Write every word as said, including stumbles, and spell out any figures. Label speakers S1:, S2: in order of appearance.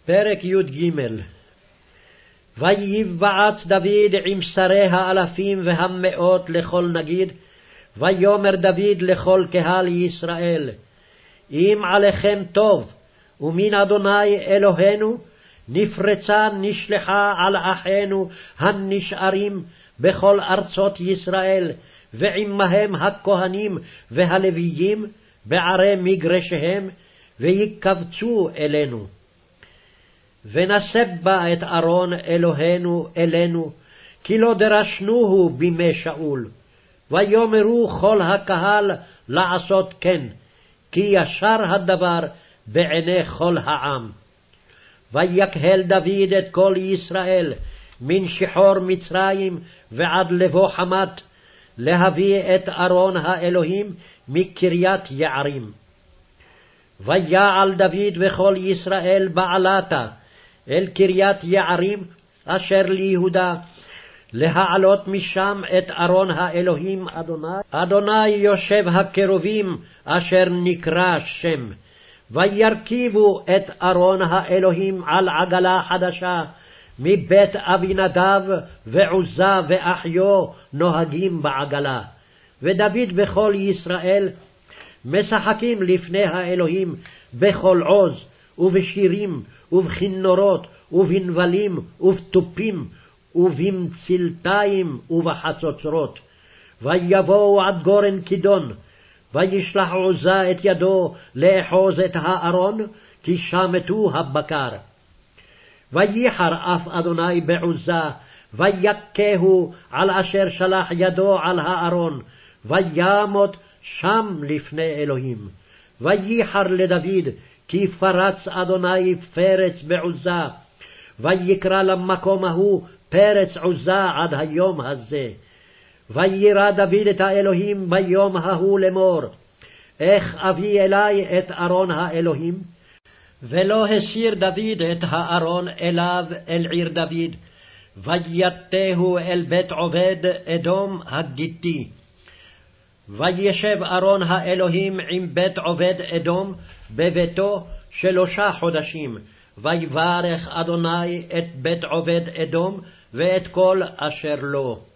S1: פרק י"ג. ויבעץ דוד עם שרי האלפים והמאות לכל נגיד, ויאמר דוד לכל קהל ישראל, אם עליכם טוב, ומן אדוני אלוהינו, נפרצה נשלחה על אחינו הנשארים בכל ארצות ישראל, ועמהם הכהנים והלוויים בערי מגרשיהם, ויקבצו אלינו. ונסב בה את ארון אלוהינו אלינו, כי לא דרשנוהו בימי שאול. ויאמרו כל הקהל לעשות כן, כי ישר הדבר בעיני כל העם. ויקהל דוד את כל ישראל, מן שחור מצרים ועד לבוא חמת, להביא את ארון האלוהים מקריית יערים. ויעל דוד וכל ישראל בעלתה, אל קריית יערים אשר ליהודה, להעלות משם את ארון האלוהים אדוני. אדוני יושב הקרובים אשר נקרא שם. וירכיבו את ארון האלוהים על עגלה חדשה, מבית אבינדב ועוזה ואחיו נוהגים בעגלה. ודוד וכל ישראל משחקים לפני האלוהים בכל עוז, ובשירים, ובכינורות, ובנבלים, ובתופים, ובמצלתיים, ובחצוצרות. ויבואו עד גורן כידון, וישלח עוזה את ידו לאחוז את הארון, כי שמתו הבקר. וייחר אף אדוני בעוזה, ויכהו על אשר שלח ידו על הארון, וימות שם לפני אלוהים. וייחר לדוד, כי פרץ אדוני פרץ בעוזה, ויקרא למקום ההוא פרץ עוזה עד היום הזה. וירא דוד את האלוהים ביום ההוא לאמור, איך אביא אלי את ארון האלוהים? ולא הסיר דוד את הארון אליו אל עיר דוד, ויתהו אל בית עובד אדום הגיתי. וישב ארון האלוהים עם בית עובד אדום בביתו שלושה חודשים, ויברך אדוני את בית עובד אדום ואת כל אשר לו.